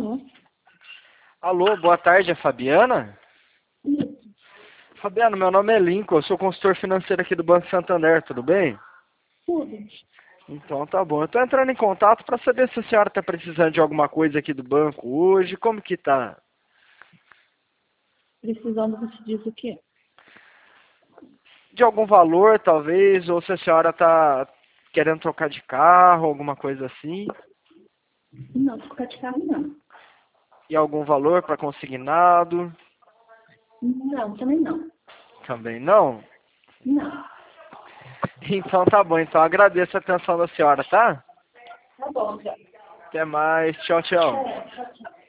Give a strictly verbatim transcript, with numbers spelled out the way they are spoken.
Alô? Alô, boa tarde, é Fabiana? Isso, Fabiana, meu nome é Lincoln, eu sou consultor financeiro aqui do Banco Santander, tudo bem? tudo. Então tá bom, eu tô entrando em contato para saber se a senhora tá precisando de alguma coisa aqui do banco hoje, como que tá? Precisando, você diz o quê? De algum valor, talvez, ou se a senhora tá querendo trocar de carro, alguma coisa assim, Não, trocar de carro não. e algum valor para consignado, Não, também não. também não? Não. Então tá bom, então agradeço a atenção da senhora, tá? Tá bom, já. Até mais, tchau, tchau. É, tchau, tchau.